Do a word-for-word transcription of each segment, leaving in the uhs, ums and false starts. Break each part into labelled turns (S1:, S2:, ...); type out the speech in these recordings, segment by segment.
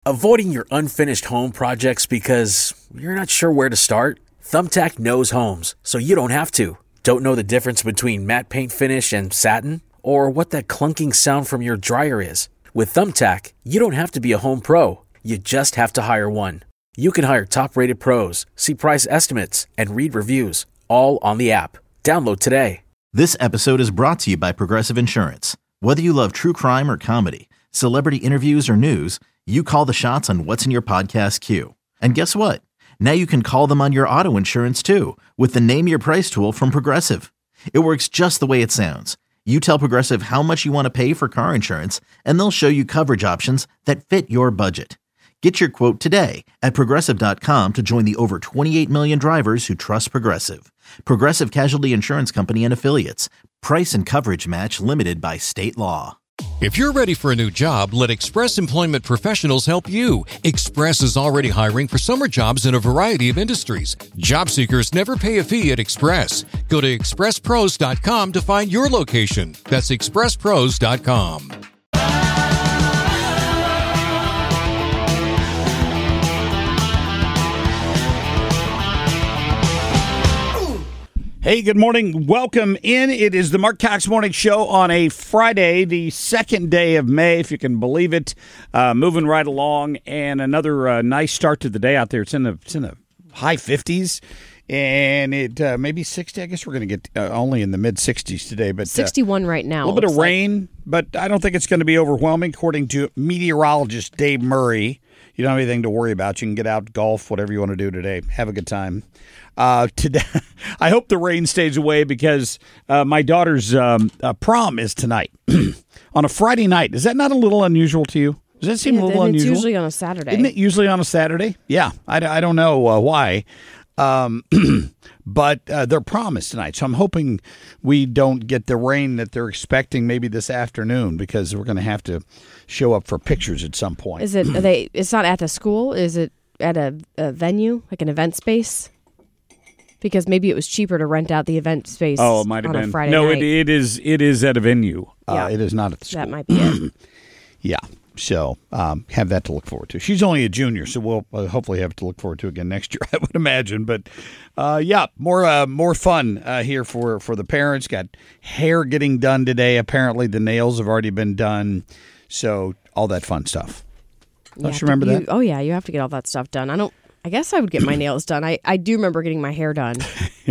S1: Avoiding your unfinished home projects because you're not sure where to start? Thumbtack knows homes, so you don't have to. Don't know the difference between matte paint finish and satin? Or what that clunking sound from your dryer is? With Thumbtack, you don't have to be a home pro. You just have to hire one. You can hire top-rated pros, see price estimates, and read reviews, all on the app. Download today.
S2: This episode is brought to you by Progressive Insurance. Whether you love true crime or comedy, celebrity interviews or news, you call the shots on what's in your podcast queue. And guess what? Now you can call them on your auto insurance too with the Name Your Price tool from Progressive. It works just the way it sounds. You tell Progressive how much you want to pay for car insurance, and they'll show you coverage options that fit your budget. Get your quote today at Progressive dot com to join the over twenty-eight million drivers who trust Progressive. Progressive Casualty Insurance Company and Affiliates. Price and coverage match limited by state law.
S3: If you're ready for a new job, let Express Employment Professionals help you. Express is already hiring for summer jobs in a variety of industries. Job seekers never pay a fee at Express. Go to express pros dot com to find your location. That's express pros dot com.
S4: Hey, good morning. Welcome in. It is the Mark Cox Morning Show on a Friday, the second day of May, if you can believe it. Uh, moving right along, and another uh, nice start to the day out there. It's in the it's in the high fifties, and it uh, maybe sixty. I guess we're going to get uh, only in the mid sixties today, but uh,
S5: sixty-one right now.
S4: A little bit of
S5: like.
S4: rain, but I don't think it's going to be overwhelming, according to meteorologist Dave Murray. You don't have anything to worry about. You can get out, golf, whatever you want to do today. Have a good time. Uh, today, I hope the rain stays away because uh, my daughter's um, uh, prom is tonight on a Friday night. Is that not a little unusual to you? Does that seem
S5: yeah,
S4: a little
S5: it's
S4: unusual?
S5: It's usually on a Saturday.
S4: Isn't it usually on a Saturday? Yeah, I, I don't know uh, why. Um, but uh, their prom is tonight, so I'm hoping we don't get the rain that they're expecting maybe this afternoon because we're going to have to show up for pictures at some point.
S5: Is it? Are they? It's not at the school. Is it at a, a venue, like an event space? Because maybe it was cheaper to rent out the event space.
S4: Oh, it might have
S5: on
S4: been.
S5: A Friday
S4: no,
S5: night.
S4: it, it is. It is at a venue.
S5: Yeah.
S4: Uh, it is not at the school.
S5: That might be it.
S4: Yeah. So um, have that to look forward to. She's only a junior, so we'll uh, hopefully have to look forward to again next year, I would imagine. But uh, yeah, more uh, more fun uh, here for, for the parents. Got hair getting done today. Apparently the nails have already been done. So all that fun stuff.
S5: You
S4: Don't you
S5: to-
S4: remember
S5: you,
S4: that?
S5: Oh, yeah. You have to get all that stuff done. I don't. I guess I would get my nails done. I, I do remember getting my hair done.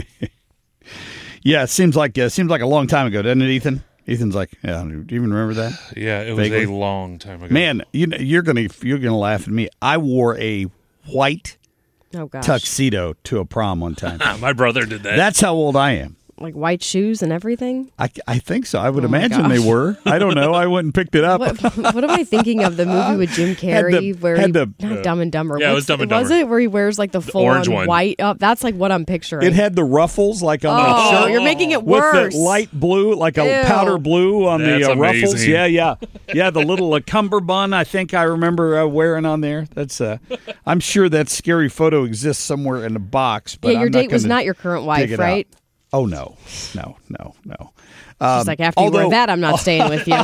S4: Yeah, it seems like uh, seems like a long time ago, doesn't it, Ethan? Ethan's like, yeah, do you even remember that?
S6: Yeah, it
S4: Vaguely?
S6: was a long time ago.
S4: Man, you know, you're gonna you're gonna laugh at me. I wore a white
S5: Oh, gosh.
S4: tuxedo to a prom one time.
S6: My brother did that.
S4: That's how old I am.
S5: Like white shoes and everything?
S4: I, I think so. I would
S5: Oh my
S4: imagine they
S5: gosh.
S4: were. I don't know. I went and picked it up.
S5: What, what am I thinking of? The movie with Jim Carrey
S4: the-
S5: where
S4: had
S5: he,
S4: the-
S5: not Dumb and Dumber.
S6: Yeah, it was
S5: What's-
S6: Dumb and
S5: Was
S6: Dumber.
S5: it where he wears like the full
S6: orange
S5: on
S6: one.
S5: white? Oh, that's like what I'm picturing.
S4: It had the ruffles like on the
S5: Oh,
S4: shirt.
S5: you're making it
S4: with
S5: worse.
S4: the light blue, like a
S5: Ew.
S4: powder blue on
S6: That's
S4: the uh, ruffles.
S6: amazing.
S4: Yeah, yeah, yeah. The little uh, cummerbund. I think I remember uh, wearing on there. That's. Uh, I'm sure that scary photo exists somewhere in a box. But
S5: yeah, your
S4: I'm not
S5: date was
S4: gonna
S5: not your current
S4: dig
S5: wife,
S4: it
S5: right?
S4: out. Oh no, no, no, no.
S5: She's
S4: Um,
S5: like, after you
S4: although-
S5: wear that, I'm not staying with you.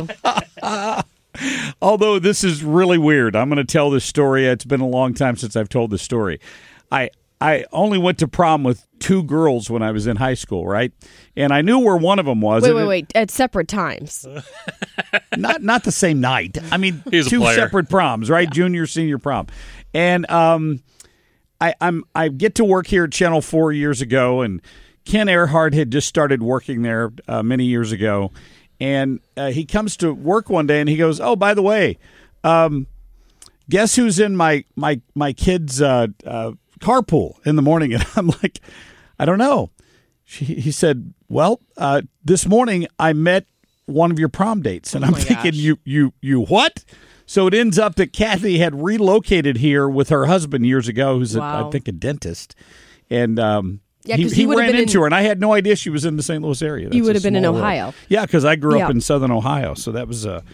S4: Although this is really weird. I'm going to tell this story. It's been a long time since I've told this story. I I only went to prom with two girls when I was in high school, right? And I knew where one of them was.
S5: Wait,
S4: And
S5: wait,
S4: it-
S5: wait. At separate times.
S4: Not not the same night. I mean,
S6: He's a
S4: two
S6: player.
S4: separate proms, right? Junior, senior prom. And um, I I'm I get to work here at Channel four years ago, and Ken Earhart had just started working there uh, many years ago. And uh, he comes to work one day and he goes, "Oh, by the way, um, guess who's in my my my kid's uh, uh, carpool in the morning?" And I'm like, "I don't know." She, he said, "Well, uh, this morning I met one of your prom dates," and
S5: Oh
S4: I'm
S5: my
S4: thinking,
S5: gosh.
S4: "You you you what?" So it ends up that Kathy had relocated here with her husband years ago, who's a,
S5: Wow.
S4: I think a dentist, and um,
S5: Yeah,
S4: he,
S5: 'cause
S4: he
S5: you would've
S4: ran
S5: been
S4: into
S5: in-
S4: her, and I had no idea she was in the Saint Louis area.
S5: You
S4: That's
S5: would
S4: a
S5: have been in
S4: small world.
S5: Ohio.
S4: Yeah, because I grew up
S5: Yeah.
S4: in Southern Ohio, so that was uh,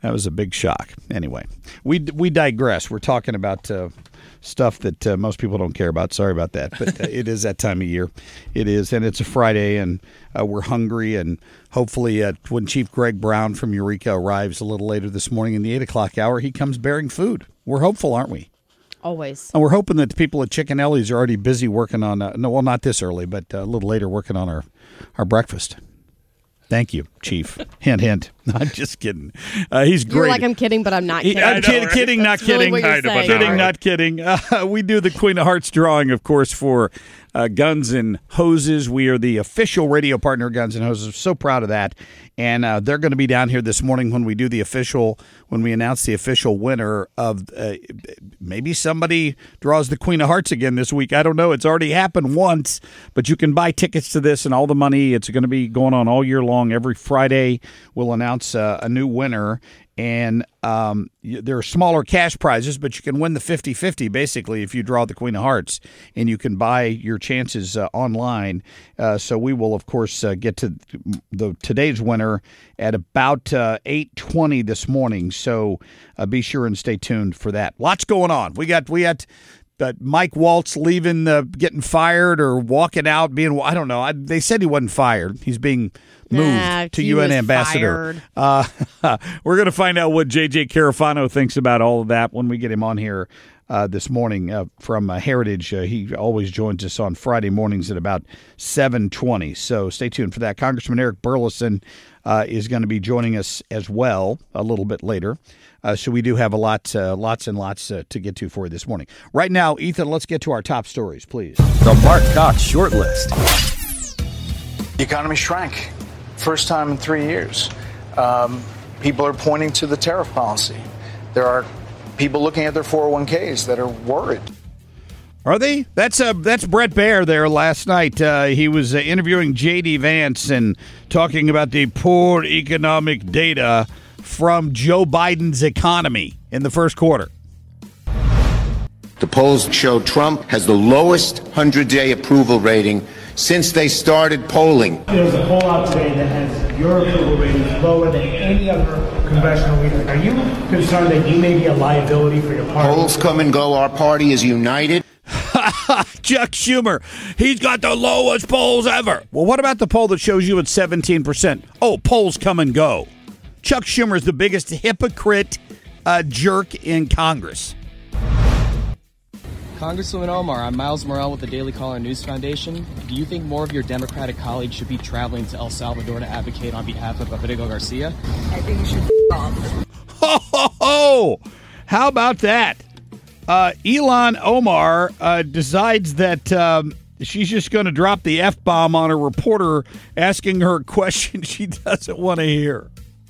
S4: That was a big shock. Anyway, we we digress. We're talking about uh, stuff that uh, most people don't care about. Sorry about that, but uh, it is that time of year. It is, and it's a Friday, and uh, we're hungry, and hopefully uh, when Chief Greg Brown from Eureka arrives a little later this morning in the eight o'clock hour, he comes bearing food. We're hopeful, aren't we?
S5: Always.
S4: And we're hoping that the people at Chicken-Ellie's are already busy working on, uh, no, well, not this early, but uh, a little later working on our, our breakfast. Thank you, Chief. Hint, hint. I'm just kidding. Uh, he's great.
S5: You're like, I'm kidding, but I'm not kidding.
S4: I'm
S6: know,
S4: kidding,
S6: right?
S4: kidding, not
S5: That's really
S4: kidding.
S5: what you're
S6: Kind of, but
S5: saying.
S6: not
S4: Kidding,
S6: right.
S4: not kidding. Uh, we do the Queen of Hearts drawing, of course, for uh, Guns and Hoses. We are the official radio partner of Guns and Hoses. So proud of that. And uh, they're going to be down here this morning when we do the official, when we announce the official winner of uh, maybe somebody draws the Queen of Hearts again this week. I don't know. It's already happened once, but you can buy tickets to this and all the money. It's going to be going on all year long. Every Friday, we'll announce uh, a new winner. And um, there are smaller cash prizes, but you can win the fifty-fifty, basically, if you draw the Queen of Hearts. And you can buy your chances uh, online. Uh, so we will, of course, uh, get to the today's winner at about uh, eight twenty this morning. So uh, be sure and stay tuned for that. Lots going on. We got we got uh, Mike Waltz leaving, uh, getting fired or walking out, being, I don't know. I, they said he wasn't fired. He's being moved
S5: Nah,
S4: to
S5: he
S4: U N
S5: was
S4: ambassador. Uh, we're going to find out what J J Carafano thinks about all of that when we get him on here uh, this morning uh, from uh, Heritage. Uh, he always joins us on Friday mornings at about seven twenty. So stay tuned for that. Congressman Eric Burleson uh, is going to be joining us as well a little bit later. Uh, so we do have a lot, uh, lots and lots uh, to get to for you this morning. Right now, Ethan, let's get to our top stories, please.
S7: The Mark Cox Short List.
S8: The economy shrank. First time in three years. Um, people are pointing to the tariff policy. There are people looking at their four oh one k's that are worried.
S4: Are they? That's uh, that's Brett Baer there last night. Uh, he was uh, interviewing J D Vance and talking about the poor economic data from Joe Biden's economy in the first quarter.
S9: The polls show Trump has the lowest hundred-day approval rating since they started polling.
S10: There's a poll out today that has your approval rating lower than any other congressional leader. Are you concerned that you may be a liability for your party?
S9: Polls come and go. Our party is united.
S4: Chuck Schumer, he's got the lowest polls ever. Well, what about the poll that shows you at seventeen percent? Oh, polls come and go. Chuck Schumer is the biggest hypocrite uh, jerk in Congress.
S11: Congresswoman Omar, I'm Miles Morrell with the Daily Caller News Foundation. Do you think more of your Democratic colleagues should be traveling to El Salvador to advocate on behalf of Rodrigo Garcia?
S12: I think you should off.
S4: Ho, ho, ho! How about that? Uh, Ilhan Omar uh, decides that um, she's just going to drop the F-bomb on a reporter asking her a question she doesn't want to hear.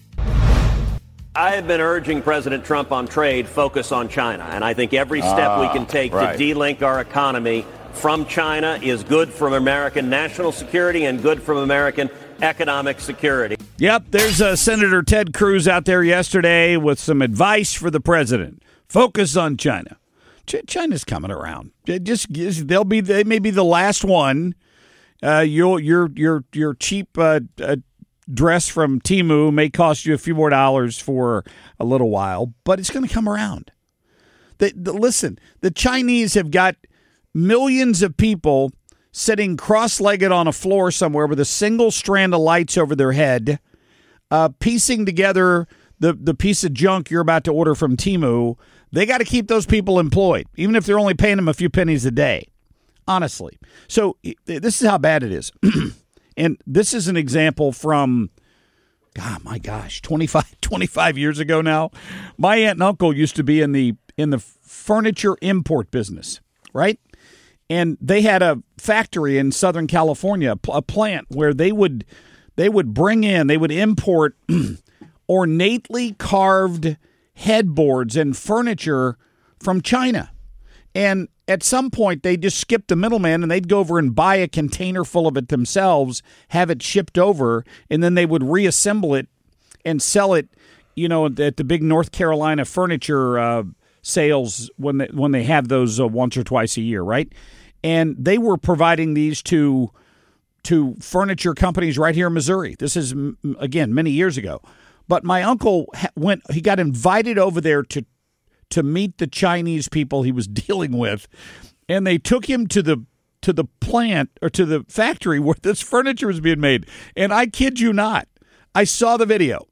S13: I have been urging President Trump on trade, focus on China. And I think every step
S9: Ah,
S13: we can take
S9: right.
S13: to de-link our economy from China is good for American national security and good for American economic security.
S4: Yep, there's uh, Senator Ted Cruz out there yesterday with some advice for the president. Focus on China. Ch- China's coming around. It just they'll be they may be the last one. Uh, your your your your cheap uh, uh, dress from Temu may cost you a few more dollars for a little while, but it's going to come around. The, the, listen, the Chinese have got millions of people sitting cross-legged on a floor somewhere with a single strand of lights over their head, uh, piecing together the, the piece of junk you're about to order from Temu. They got to keep those people employed, even if they're only paying them a few pennies a day, honestly. So this is how bad it is. And this is an example from, God, my gosh, twenty-five, twenty-five years ago now. My aunt and uncle used to be in the in the furniture import business, right? And they had a factory in Southern California, a plant where they would they would bring in, they would import ornately carved headboards and furniture from China. And at some point, they just skipped the middleman and they'd go over and buy a container full of it themselves, have it shipped over, and then they would reassemble it and sell it, you know, at the big North Carolina furniture uh, sales when they, when they have those uh, once or twice a year, right? And they were providing these to to furniture companies right here in Missouri. This is, again, many years ago. But my uncle went, he got invited over there to to meet the Chinese people he was dealing with, and they took him to the to the plant or to the factory where this furniture was being made. And I kid you not, I saw the video.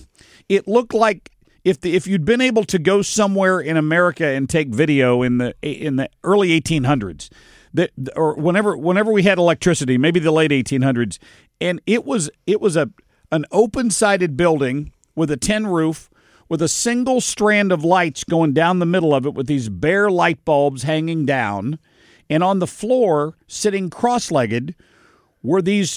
S4: It looked like if the, if you'd been able to go somewhere in America and take video in the in the early eighteen hundreds, that or whenever whenever we had electricity, maybe the late eighteen hundreds, and it was it was a an open-sided building with a tin roof with a single strand of lights going down the middle of it with these bare light bulbs hanging down, and on the floor, sitting cross-legged, were these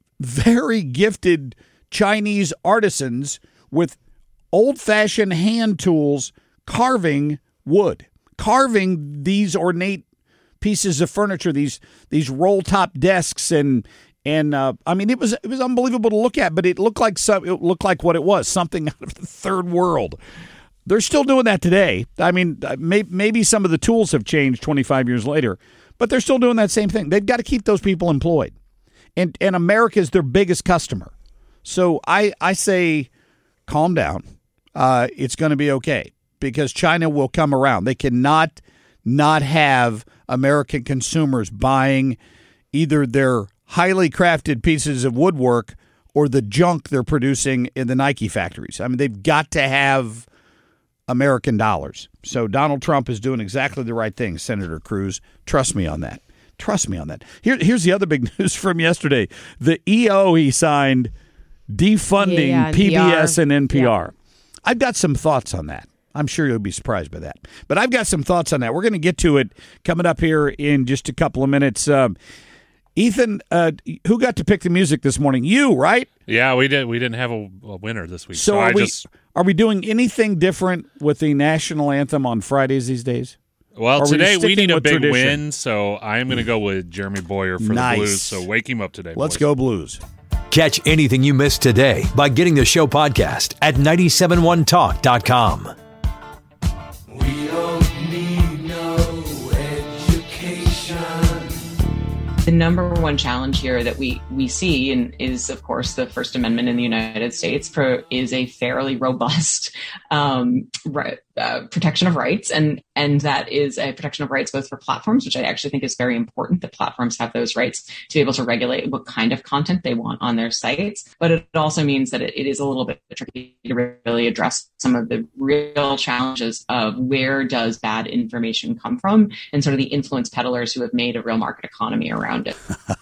S4: very gifted Chinese artisans with old-fashioned hand tools carving wood, carving these ornate pieces of furniture, these these roll-top desks, and and uh, I mean it was it was unbelievable to look at, but it looked like some, it looked like what it was, something out of the third world. They're still doing that today. I mean, may, maybe some of the tools have changed twenty-five years later, but they're still doing that same thing. They've got to keep those people employed, and and America is their biggest customer. So I I say, calm down. Uh, it's going to be okay because China will come around. They cannot not have American consumers buying either their highly crafted pieces of woodwork or the junk they're producing in the Nike factories. I mean, they've got to have American dollars. So Donald Trump is doing exactly the right thing, Senator Cruz. Trust me on that. Trust me on that. Here, here's the other big news from yesterday. The E O he signed defunding
S5: yeah, yeah,
S4: P B S and N P R.
S5: Yeah.
S4: I've got some thoughts on that. I'm sure you'll be surprised by that. But I've got some thoughts on that. We're going to get to it coming up here in just a couple of minutes. Um, Ethan, uh, who got to pick the music this morning? You, right?
S6: Yeah, we did. We didn't have a, a winner this week.
S4: So,
S6: so
S4: are
S6: I
S4: we
S6: just
S4: are we doing anything different with the national anthem on Fridays these days?
S6: Well,
S4: Are
S6: today
S4: we
S6: we need a big
S4: tradition?
S6: win, so I'm going to go with Jeremy Boyer for
S4: Nice.
S6: the Blues. So wake him up today.
S4: Let's
S6: boys.
S4: go Blues.
S7: Catch anything you missed today by getting the show podcast at nine seven one talk dot com.
S14: We don't need no education.
S15: The number one challenge here that we, we see and is, of course, the First Amendment in the United States pro, is a fairly robust um, right, uh, protection of rights. And, and that is a protection of rights both for platforms, which I actually think is very important that platforms have those rights to be able to regulate what kind of content they want on their sites. But it also means that it, it is a little bit tricky to really address some of the real challenges of where does bad information come from and sort of the influence peddlers who have made a real market economy around it.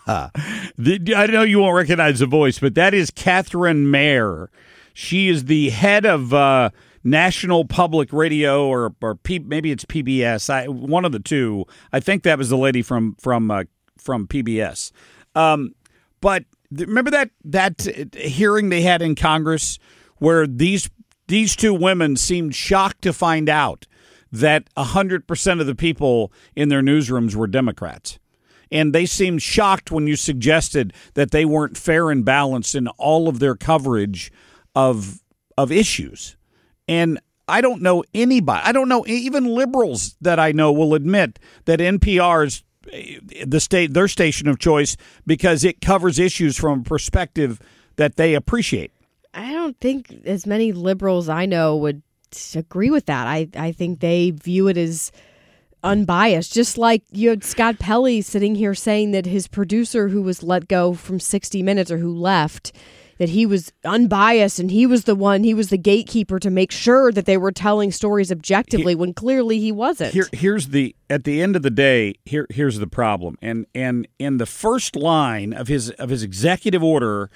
S4: I know you won't recognize the voice, but that is Catherine Mayer. She is the head of uh, National Public Radio, or or P, maybe it's P B S. I, one of the two. I think that was the lady from from uh, from P B S. Um, but th- remember that that hearing they had in Congress where these these two women seemed shocked to find out that one hundred percent of the people in their newsrooms were Democrats. And they seemed shocked when you suggested that they weren't fair and balanced in all of their coverage of of issues. And I don't know anybody, I don't know even liberals that I know will admit that N P R is the state, their station of choice because it covers issues from a perspective that they appreciate.
S5: I don't think as many liberals I know would agree with that. I, I think they view it as unbiased, just like you had Scott Pelley sitting here saying that his producer who was let go from sixty minutes or who left, that he was unbiased and he was the one, he was the gatekeeper to make sure that they were telling stories objectively when clearly he wasn't.
S4: Here, here's the, at the end of the day, here, here's the problem. And, and in the first line of his, of his executive order,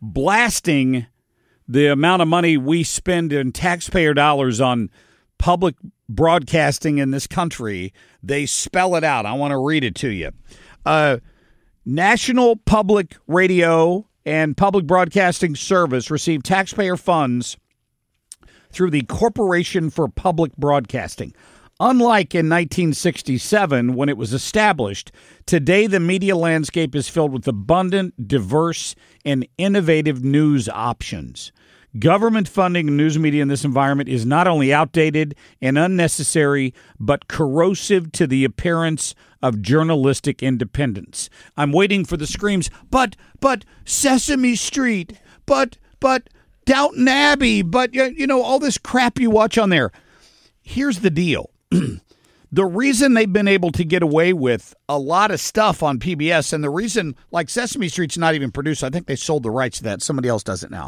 S4: blasting the amount of money we spend in taxpayer dollars on public broadcasting in this country, they spell it out. I want to read it to you. Uh, National Public Radio and Public Broadcasting Service receive taxpayer funds through the Corporation for Public Broadcasting. Unlike in nineteen sixty-seven, when it was established, today the media landscape is filled with abundant, diverse, and innovative news options. Government funding of news media in this environment is not only outdated and unnecessary, but corrosive to the appearance of journalistic independence. I'm waiting for the screams, but, but, Sesame Street, but, but, Downton Abbey, but, you know, all this crap you watch on there. Here's the deal. The reason they've been able to get away with a lot of stuff on P B S, and the reason, like Sesame Street's not even produced, I think they sold the rights to that. Somebody else does it now.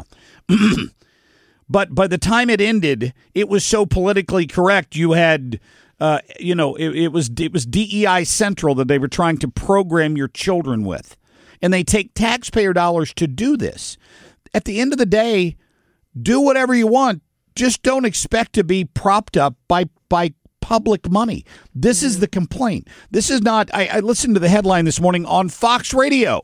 S4: But by the time it ended, it was so politically correct. You had, uh, you know, it, it was it was D E I Central that they were trying to program your children with. And they take taxpayer dollars to do this. At the end of the day, do whatever you want. Just don't expect to be propped up by by public money. This is the complaint. This is not, I, I listened to the headline this morning on Fox Radio.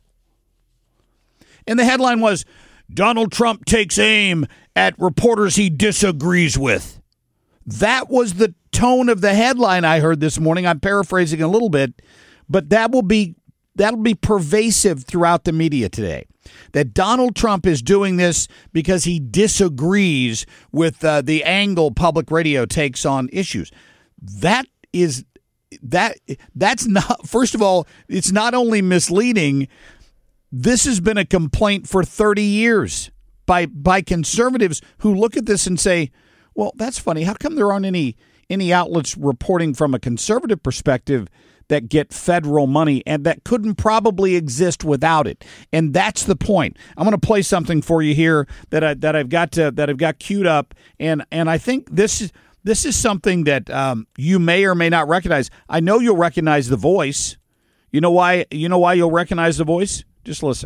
S4: And the headline was, Donald Trump takes aim at reporters he disagrees with. That was the tone of the headline I heard this morning. I'm paraphrasing a little bit, but that will be that'll be pervasive throughout the media today. That Donald Trump is doing this because he disagrees with uh, the angle public radio takes on issues. That is that that's not, first of all, it's not only misleading. This has been a complaint for thirty years by by conservatives who look at this and say, well, that's funny. How come there aren't any any outlets reporting from a conservative perspective that get federal money, and that couldn't probably exist without it? And that's the point. I'm going to play something for you here that I that I've got to, that I've got queued up, and and I think this is this is something that um, you may or may not recognize. I know you'll recognize the voice. You know why? You know why you'll recognize the voice? Just listen.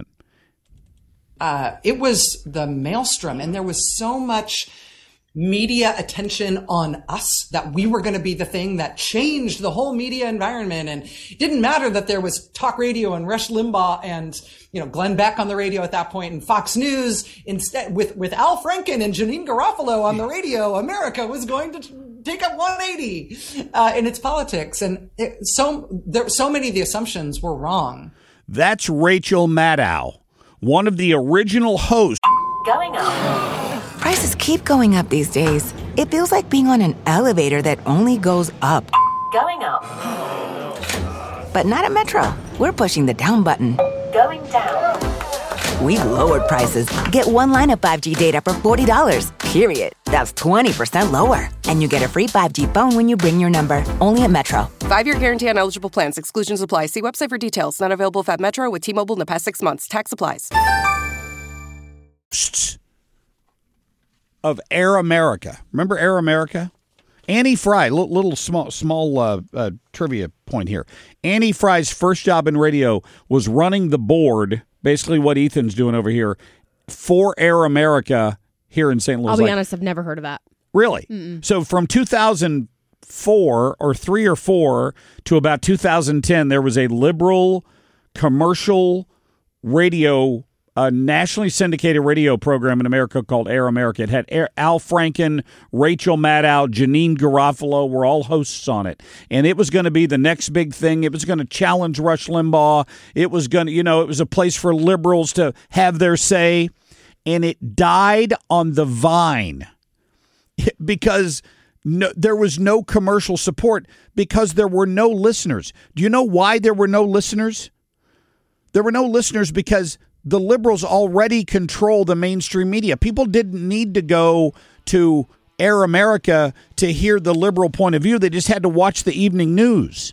S16: Uh, it was the maelstrom, and there was so much media attention on us that we were going to be the thing that changed the whole media environment. And it didn't matter that there was talk radio and Rush Limbaugh and, you know, Glenn Beck on the radio at that point, and Fox News instead with, with Al Franken and Janine Garofalo on the radio. America was going to take up one eighty uh, in its politics. And it, so there, so many of the assumptions were wrong.
S4: That's Rachel Maddow, one of the original hosts.
S17: Going up. Prices keep going up these days. It feels like being on an elevator that only goes up. Going up. But not at Metro. We're pushing the down button. Going down. We've lowered prices. Get one line of five G data for forty dollars, period. That's twenty percent lower. And you get a free five G phone when you bring your number. Only at Metro.
S18: Five-year guarantee on eligible plans. Exclusions apply. See website for details. Not available at Metro with T-Mobile in the past six months. Tax applies.
S4: Of Air America. Remember Air America? Annie Fry, little, little small small uh, uh, trivia point here. Annie Fry's first job in radio was running the board, basically what Ethan's doing over here, for Air America here in Saint Louis.
S5: I'll be
S4: like,
S5: honest, I've never heard of that.
S4: Really?
S5: Mm-mm.
S4: So from two thousand four or three or four to about two thousand ten, there was a liberal commercial radio, a nationally syndicated radio program in America called Air America. It had Air, Al Franken, Rachel Maddow, Janine Garofalo were all hosts on it. And it was going to be the next big thing. It was going to challenge Rush Limbaugh. It was going to, you know, it was a place for liberals to have their say. And it died on the vine because no, there was no commercial support, because there were no listeners. Do you know why there were no listeners? There were no listeners because the liberals already control the mainstream media. People didn't need to go to Air America to hear the liberal point of view. They just had to watch the evening news.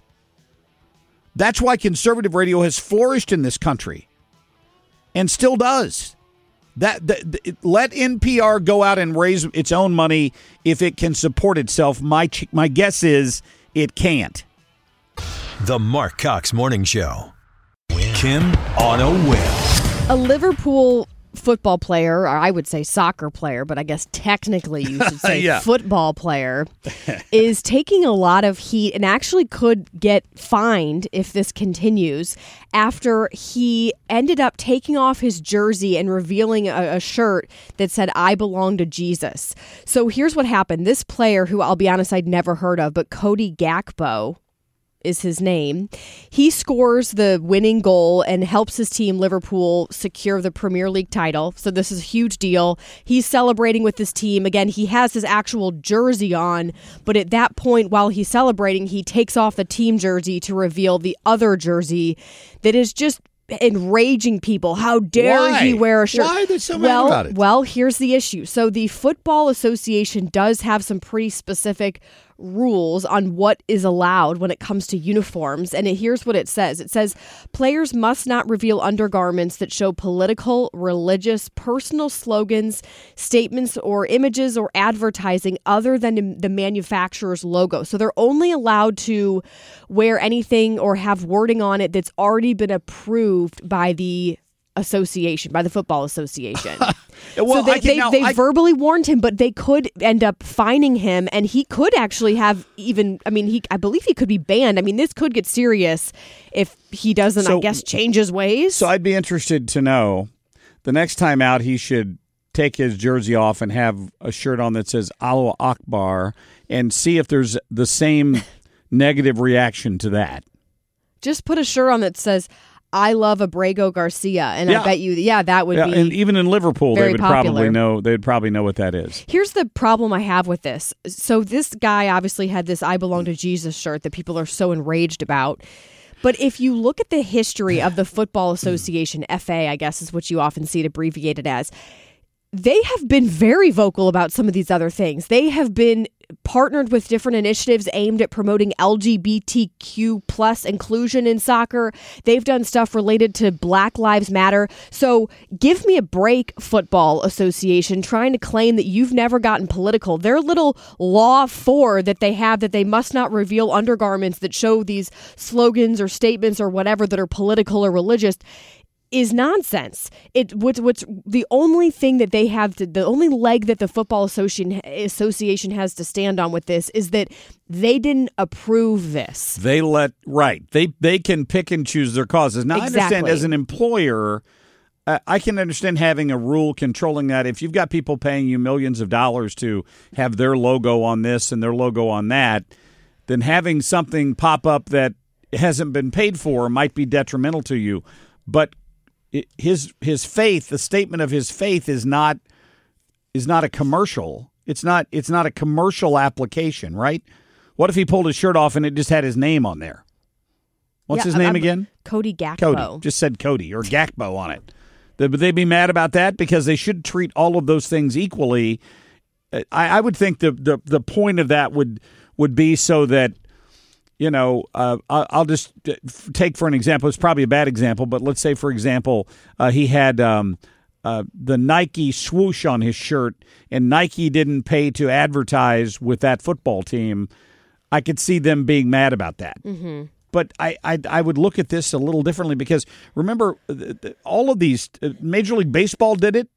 S4: That's why conservative radio has flourished in this country and still does. That, that let N P R go out and raise its own money if it can support itself. My my guess is it can't.
S7: The Mark Cox Morning Show. Kim on a win.
S5: A Liverpool football player, or I would say soccer player, but I guess technically you should say
S4: Yeah.
S5: football player, is taking a lot of heat and actually could get fined if this continues after he ended up taking off his jersey and revealing a, a shirt that said, "I belong to Jesus." So here's what happened. This player, who I'll be honest, I'd never heard of, but Cody Gakpo is his name. He scores the winning goal and helps his team, Liverpool, secure the Premier League title. So this is a huge deal. He's celebrating with his team. Again, he has his actual jersey on, but at that point, while he's celebrating, he takes off the team jersey to reveal the other jersey that is just enraging people. How dare
S4: Why?
S5: he wear a shirt?
S4: Why are they so mad
S5: well,
S4: about it?
S5: Well, here's the issue. So the Football Association does have some pretty specific rules on what is allowed when it comes to uniforms. And it, here's what it says. It says players must not reveal undergarments that show political, religious, personal slogans, statements, or images or advertising other than the manufacturer's logo. So they're only allowed to wear anything or have wording on it that's already been approved by the association, by the Football Association.
S4: Well,
S5: so they,
S4: I can,
S5: they,
S4: now,
S5: they
S4: I,
S5: verbally warned him, but they could end up fining him, and he could actually have even, I mean, he, I believe he could be banned. I mean, this could get serious if he doesn't,
S4: So-
S5: I guess, change his ways.
S4: So I'd be interested to know the next time out he should take his jersey off and have a shirt on that says Allahu Akbar and see if there's the same negative reaction to that.
S5: Just put a shirt on that says, I love Abrego Garcia, and
S4: Yeah.
S5: I bet you, yeah, that would
S4: Yeah,
S5: be
S4: and even in Liverpool, they
S5: very
S4: would
S5: popular.
S4: probably know. They'd probably know what that is.
S5: Here's the problem I have with this. So this guy obviously had this I Belong to Jesus shirt that people are so enraged about. But if you look at the history of the Football Association, F A, I guess is what you often see it abbreviated as, they have been very vocal about some of these other things. They have been partnered with different initiatives aimed at promoting L G B T Q plus inclusion in soccer. They've done stuff related to Black Lives Matter. So give me a break, Football Association, trying to claim that you've never gotten political. Their little law four that they have that they must not reveal undergarments that show these slogans or statements or whatever that are political or religious is nonsense. It what's what's the only thing that they have to, the only leg that the Football Association Association has to stand on with this is that they didn't approve this.
S4: They let right. They they can pick and choose their causes. Now I understand
S5: Exactly.
S4: as an employer, uh, I can understand having a rule controlling that. If you've got people paying you millions of dollars to have their logo on this and their logo on that, then having something pop up that hasn't been paid for might be detrimental to you. But his his faith, the statement of his faith is not is not a commercial. It's not it's not a commercial application, right? What if he pulled his shirt off and it just had his name on there? What's
S5: Yeah,
S4: his name
S5: I'm-
S4: again?
S5: Cody Gakpo.
S4: Cody. Just said Cody or Gakpo on it. Would they be mad about that? Because they should treat all of those things equally. I, I would think the, the the point of that would would be so that, you know, uh, I'll just take for an example. It's probably a bad example, but let's say, for example, uh, he had um, uh, the Nike swoosh on his shirt, and Nike didn't pay to advertise with that football team. I could see them being mad about that.
S5: Mm-hmm.
S4: But I, I I would look at this a little differently because remember, all of these, Major League Baseball did it.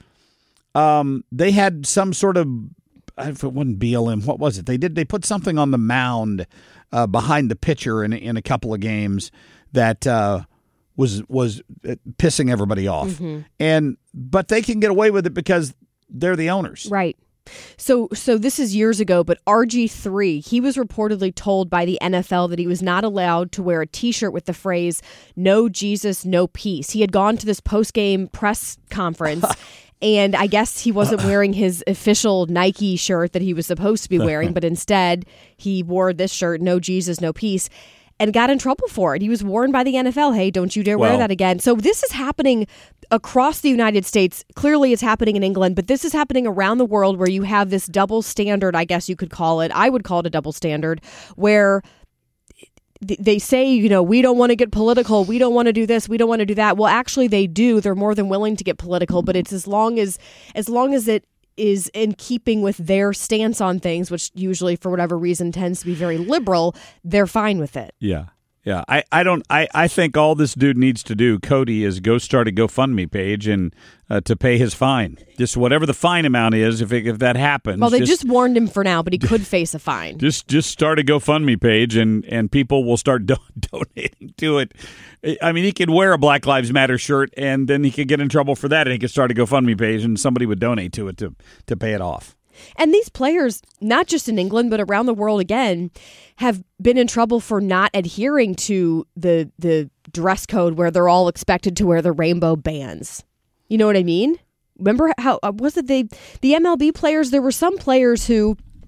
S4: Um, they had some sort of, if it wasn't B L M, what was it? They did. They put something on the mound uh, behind the pitcher in in a couple of games that uh, was was pissing everybody off.
S5: Mm-hmm.
S4: And but they can get away with it because they're the owners,
S5: Right. So so this is years ago, but R G three, he was reportedly told by the N F L that he was not allowed to wear a T-shirt with the phrase, "No Jesus, no peace." He had gone to this post-game press conference, and I guess he wasn't wearing his official Nike shirt that he was supposed to be wearing, but instead he wore this shirt, "No Jesus, no peace," and got in trouble for it. He was warned by the N F L, hey, don't you dare
S4: Well-
S5: wear that again. So this is happening across the United States. Clearly it's happening in England, but this is happening around the world where you have this double standard, I guess you could call it. I would call it a double standard, where th- they say, you know, we don't want to get political. We don't want to do this. We don't want to do that. Well, actually they do. They're more than willing to get political, but it's as long as as long as it is in keeping with their stance on things, which usually for whatever reason tends to be very liberal, they're fine with it.
S4: Yeah. Yeah. I, I don't I, I think all this dude needs to do, Cody, is go start a GoFundMe page and uh, to pay his fine. Just whatever the fine amount is, if it, if that happens.
S5: Well, they just, just warned him for now, but he could face a fine.
S4: Just just start a GoFundMe page and, and people will start do- donating to it. I mean, he could wear a Black Lives Matter shirt and then he could get in trouble for that and he could start a GoFundMe page and somebody would donate to it to, to pay it off.
S5: And these players, not just in England, but around the world again, have been in trouble for not adhering to the the dress code where they're all expected to wear the rainbow bands. You know what I mean? Remember how, uh, was it they, the M L B players? There were some players who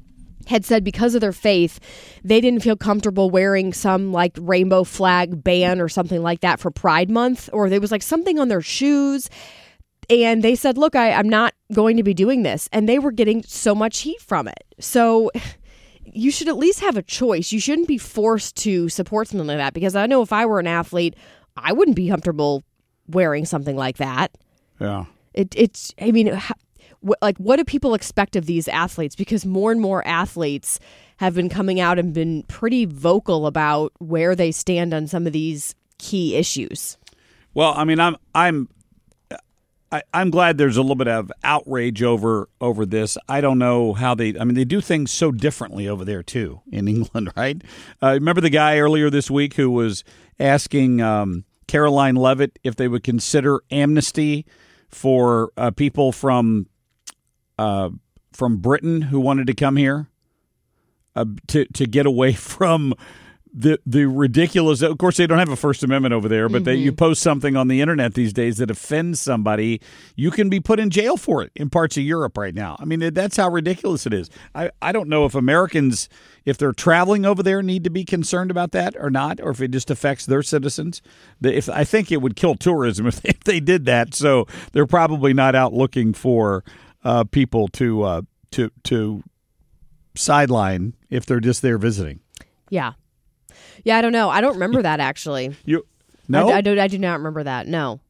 S5: had said because of their faith, they didn't feel comfortable wearing some like rainbow flag band or something like that for Pride Month, or there was like something on their shoes. And they said, look, I, I'm not going to be doing this. And they were getting so much heat from it. So you should at least have a choice. You shouldn't be forced to support something like that, because I know if I were an athlete, I wouldn't be comfortable wearing something like that.
S4: Yeah.
S5: It, it's, I mean, how, like, what do people expect of these athletes? Because more and more athletes have been coming out and been pretty vocal about where they stand on some of these key issues.
S4: Well, I mean, I'm I'm I, I'm glad there's a little bit of outrage over over this. I don't know how they. I mean, they do things so differently over there too in England, right? Uh, remember the guy earlier this week who was asking um, Caroline Leavitt if they would consider amnesty for uh, people from. Uh, from Britain who wanted to come here uh, to to get away from the the ridiculous. Of course, they don't have a First Amendment over there, but mm-hmm. they, you post something on the internet these days that offends somebody, you can be put in jail for it in parts of Europe right now. I mean, that's how ridiculous it is. I, I don't know if Americans, if they're traveling over there, need to be concerned about that or not, or if it just affects their citizens. The, if I think it would kill tourism if they, if they did that, so they're probably not out looking for Uh, people to uh, to to sideline if they're just there visiting.
S5: Yeah, yeah. I don't know. I don't remember that actually.
S4: You no,
S5: I, I, do, I do not remember that. No.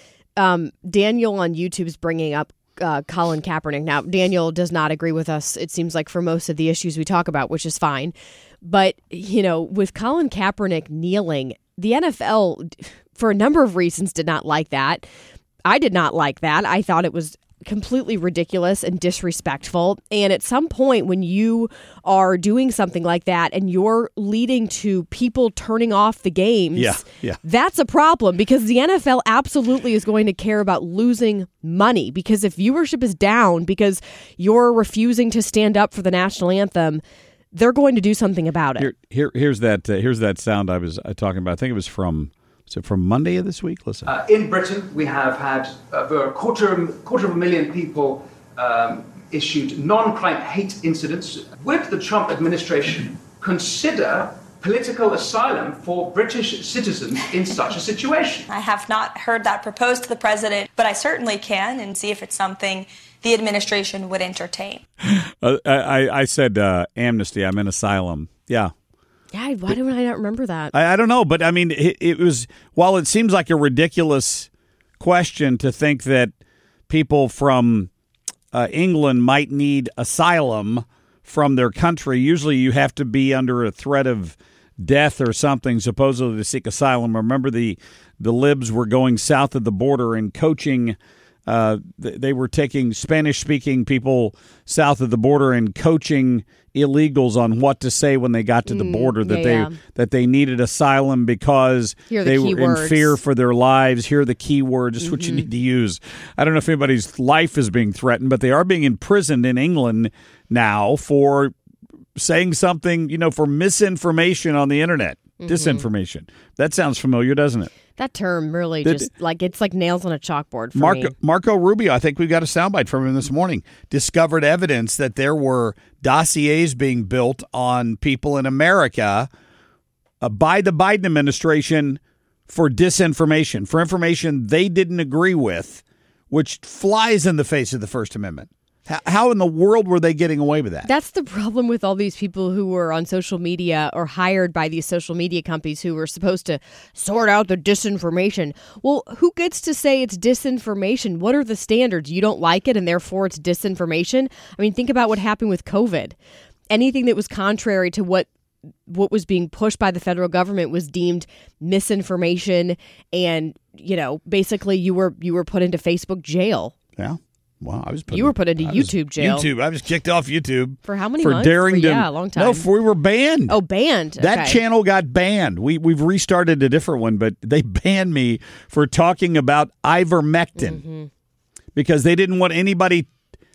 S5: Um, Daniel on YouTube is bringing up uh, Colin Kaepernick. Now, Daniel does not agree with us. It seems like for most of the issues we talk about, which is fine. But you know, with Colin Kaepernick kneeling, the N F L, for a number of reasons, did not like that. I did not like that. I thought it was completely ridiculous and disrespectful. And at some point when you are doing something like that and you're leading to people turning off the games,
S4: yeah, yeah.
S5: that's a problem, because the N F L absolutely is going to care about losing money, because if viewership is down because you're refusing to stand up for the national anthem, they're going to do something about it.
S4: Here, here here's that uh, here's that sound I was uh, talking about. I think it was from So from Monday of this week, listen.
S19: Uh, in Britain, we have had over a quarter, quarter of a million people um, issued non-crime hate incidents. Would the Trump administration consider political asylum for British citizens in such a situation?
S20: I have not heard that proposed to the president, but I certainly can and see if it's something the administration would entertain.
S4: Uh, I, I said uh, amnesty. I meant asylum. Yeah.
S5: Yeah, why do I not remember that?
S4: I, I don't know, but I mean, it, it was, while it seems like a ridiculous question to think that people from uh, England might need asylum from their country, usually you have to be under a threat of death or something, supposedly to seek asylum. Remember, the, the libs were going south of the border and coaching. Uh, they were taking Spanish-speaking people south of the border and coaching illegals on what to say when they got to the border, that
S5: yeah,
S4: they
S5: yeah.
S4: that they needed asylum because
S5: Here are the
S4: they
S5: key
S4: were
S5: words.
S4: in fear for their lives. Here are the key words. Just mm-hmm. what you need to use. I don't know if anybody's life is being threatened, but they are being imprisoned in England now for saying something, you know, for misinformation on the internet. Mm-hmm. Disinformation. That sounds familiar, doesn't it?
S5: That term really
S4: The-
S5: just, like, it's like nails on a chalkboard for
S4: Marco,
S5: me.
S4: Marco Rubio, I think we got a soundbite from him this morning, discovered evidence that there were dossiers being built on people in America uh, by the Biden administration for disinformation, for information they didn't agree with, which flies in the face of the First Amendment. How, how in the world were they getting away with that?
S5: That's the problem with all these people who were on social media or hired by these social media companies who were supposed to sort out the disinformation. Well, who gets to say it's disinformation? What are the standards? You don't like it and therefore it's disinformation? I mean, think about what happened with COVID. Anything that was contrary to what what was being pushed by the federal government was deemed misinformation, and, you know, basically you were you were put into Facebook jail.
S4: Yeah. Wow, I was put
S5: You
S4: in,
S5: were put into
S4: I was-
S5: YouTube jail.
S4: YouTube. I was kicked off YouTube.
S5: For how many
S4: for
S5: months?
S4: daring
S5: For-
S4: to,
S5: yeah, a long time.
S4: No, for, we were banned.
S5: Oh, banned.
S4: That
S5: Okay.
S4: channel got banned. We we've restarted a different one, but they banned me for talking about ivermectin
S5: Mm-hmm.
S4: because they didn't want anybody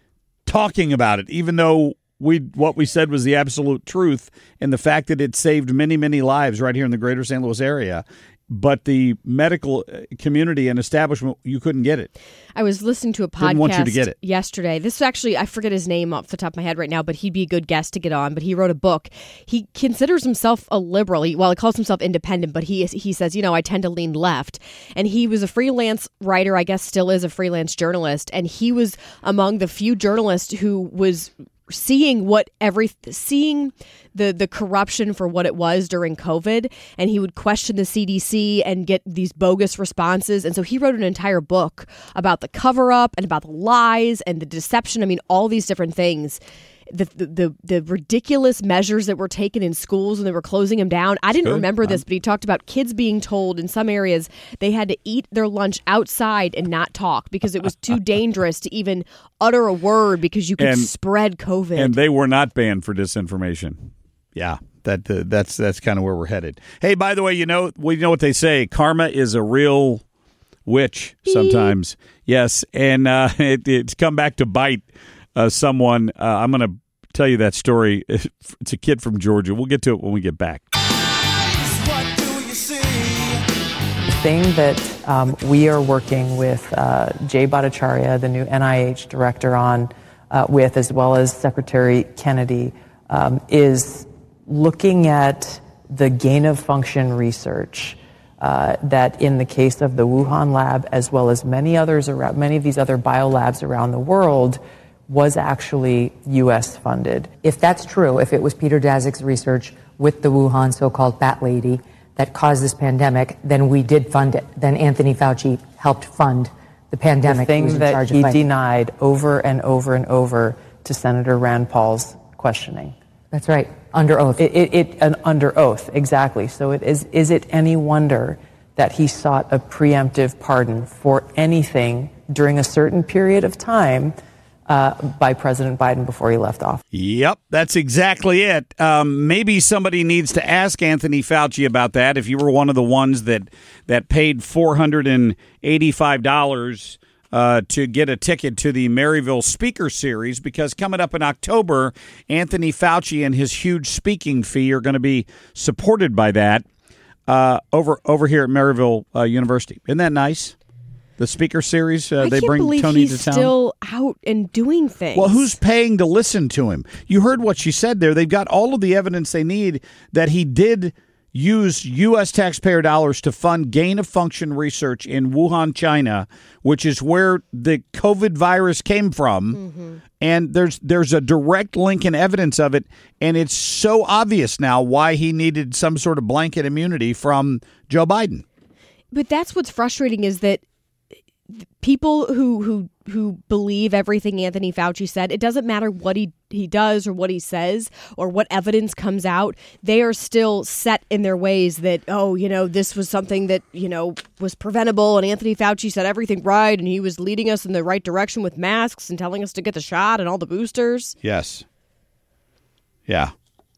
S4: talking about it, even though we what we said was the absolute truth, and the fact that it saved many many lives right here in the greater Saint Louis area. but the medical community and establishment, you couldn't get it.
S5: I was listening to a podcast
S4: Didn't want you to get it.
S5: yesterday. This is actually, I forget his name off the top of my head right now, but he'd be a good guest to get on. But he wrote a book. He considers himself a liberal. He, well, he calls himself independent, but he he says, you know, I tend to lean left. And he was a freelance writer, I guess still is a freelance journalist. And he was among the few journalists who was seeing what every seeing the the corruption for what it was during COVID, and he would question the C D C and get these bogus responses. And so he wrote an entire book about the cover up and about the lies and the deception. I mean, all these different things. The, the the the ridiculous measures that were taken in schools when they were closing them down. I didn't
S4: Good.
S5: remember this,
S4: Um,
S5: but he talked about kids being told in some areas they had to eat their lunch outside and not talk because it was too dangerous to even utter a word because you could
S4: And-
S5: spread COVID.
S4: And they were not banned for disinformation. Yeah, that uh, that's that's kind of where we're headed. Hey, by the way, you know we know what they say. Karma is a real witch sometimes. Yes, and uh, it, it's come back to bite uh, someone. Uh, I'm going to tell you that story. It's a kid from Georgia. We'll get to it when we get back.
S21: The thing that um, we are working with uh, Jay Bhattacharya, the new N I H director, on uh, with, as well as Secretary Kennedy, um, is looking at the gain of function research uh, that, in the case of the Wuhan lab, as well as many others around, many of these other biolabs around the world, was actually U S funded.
S22: If that's true, if it was Peter Daszak's research with the Wuhan so-called Bat Lady that caused this pandemic, then we did fund it. Then Anthony Fauci helped fund the pandemic.
S21: The
S22: He was
S21: thing
S22: in
S21: that
S22: charge of
S21: he
S22: fighting.
S21: denied over and over and over to Senator Rand Paul's questioning.
S22: That's right, under oath.
S21: It, it, it an under oath, exactly. So it is. Is it any wonder that he sought a preemptive pardon for anything during a certain period of time uh, by President Biden before he left office?
S4: Yep, that's exactly it. Um, maybe somebody needs to ask Anthony Fauci about that. If you were one of the ones that that paid four hundred eighty-five dollars uh, to get a ticket to the Maryville Speaker Series, because coming up in October, Anthony Fauci and his huge speaking fee are going to be supported by that uh, over over here at Maryville uh, University. Isn't that nice? The Speaker Series, uh,
S5: I
S4: they
S5: can't
S4: bring
S5: believe
S4: Tony
S5: he's
S4: to town.
S5: still out and doing things.
S4: Well, who's paying to listen to him? You heard what she said there. They've got all of the evidence they need that he did use U S taxpayer dollars to fund gain-of-function research in Wuhan, China, which is where the COVID virus came from. Mm-hmm. And there's there's a direct link and evidence of it, and it's so obvious now why he needed some sort of blanket immunity from Joe Biden.
S5: But that's what's frustrating is that people who who who believe everything Anthony Fauci said, it doesn't matter what he, he does or what he says or what evidence comes out. They are still set in their ways that, oh, you know, this was something that, you know, was preventable. And Anthony Fauci said everything right. And he was leading us in the right direction with masks and telling us to get the shot and all the boosters.
S4: Yes. Yeah.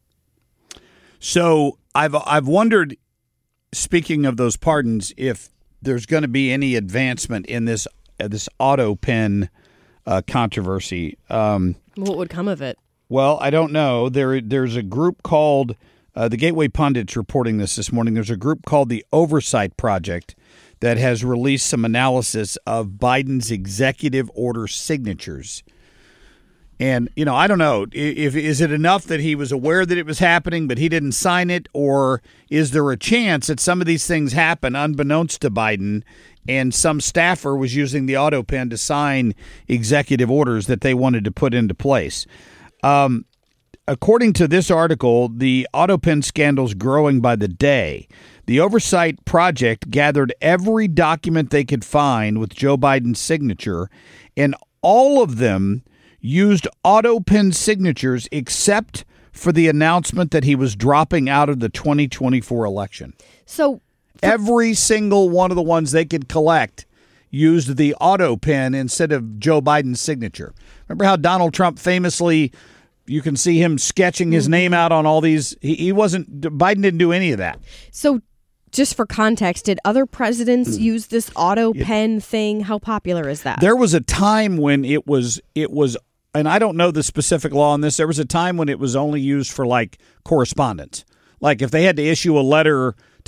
S4: So I've I've wondered, speaking of those pardons, if there's going to be any advancement in this uh, this auto pen uh, controversy. Um,
S5: What would come of it?
S4: well, I don't know. There, there's a group called uh, the Gateway Pundit's reporting this this morning. There's a group called the Oversight Project that has released some analysis of Biden's executive order signatures. And, you know, I don't know, if is it enough that he was aware that it was happening, but he didn't sign it? Or is there a chance that some of these things happen unbeknownst to Biden and some staffer was using the auto pen to sign executive orders that they wanted to put into place? Um, according to this article, the auto pen scandal's growing by the day. The Oversight Project gathered every document they could find with Joe Biden's signature, and all of them used auto pen signatures except for the announcement that he was dropping out of the twenty twenty-four election.
S5: So
S4: every single one of the ones they could collect used the auto pen instead of Joe Biden's signature. Remember how Donald Trump famously, you can see him sketching his name out on all these. He, he wasn't, Biden didn't do any of that.
S5: So just for context, did other presidents use this auto pen thing? How popular is that?
S4: There was a time when it was, it was, and I don't know the specific law on this. There was a time when it was only used for like correspondence. Like if they had to issue a letter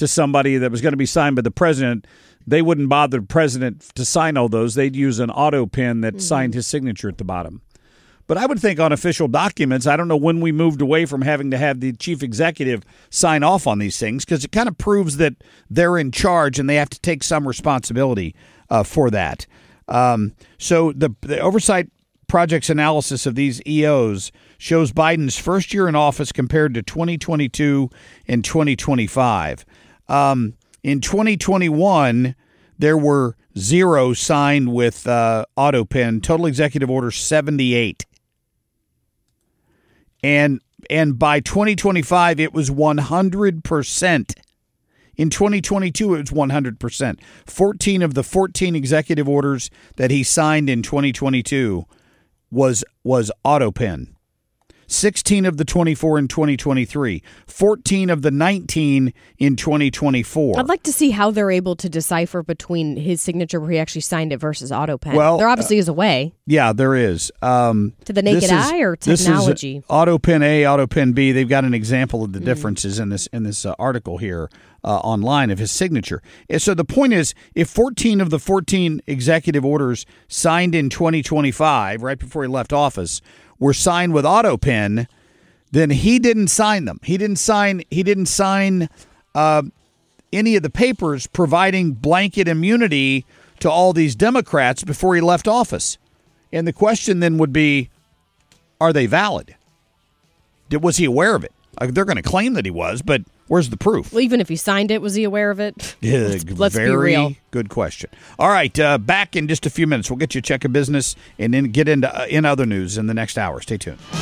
S4: to somebody that was going to be signed by the president, they wouldn't bother the president to sign all those. They'd use an auto pen that mm-hmm. signed his signature at the bottom. But I would think on official documents, I don't know when we moved away from having to have the chief executive sign off on these things, because it kind of proves that they're in charge and they have to take some responsibility uh, for that. Um, so the, the oversight project's analysis of these E Os shows Biden's first year in office compared to twenty twenty-two and twenty twenty-five. Um, in twenty twenty-one, there were zero signed with uh, AutoPen, total executive orders seventy-eight. And and by twenty twenty-five, it was one hundred percent. In twenty twenty-two, it was one hundred percent. fourteen of the fourteen executive orders that he signed in twenty twenty-two was was AutoPen. sixteen of the twenty-four in twenty twenty-three. fourteen of the nineteen in twenty twenty-four.
S5: I'd like to see how they're able to decipher between his signature where he actually signed it versus AutoPen.
S4: Well,
S5: there obviously
S4: uh,
S5: is a way.
S4: Yeah, there is. Um,
S5: to the naked
S4: is,
S5: eye or technology?
S4: This is AutoPen A, AutoPen B. They've got an example of the mm. differences in this in this uh, article here uh, online of his signature. And so the point is, if fourteen of the fourteen executive orders signed in twenty twenty-five, right before he left office, were signed with AutoPen, then he didn't sign them. He didn't sign. He didn't sign uh, any of the papers providing blanket immunity to all these Democrats before he left office. And the question then would be, are they valid? Did, was he aware of it? Uh, they're going to claim that he was, but where's the proof?
S5: Well, even if he signed it, was he aware of it?
S4: Yeah,
S5: let's, let's
S4: very
S5: be real.
S4: Good question. All right, uh, back in just a few minutes. We'll get you a check of business and then get into uh, in other news in the next hour. Stay tuned.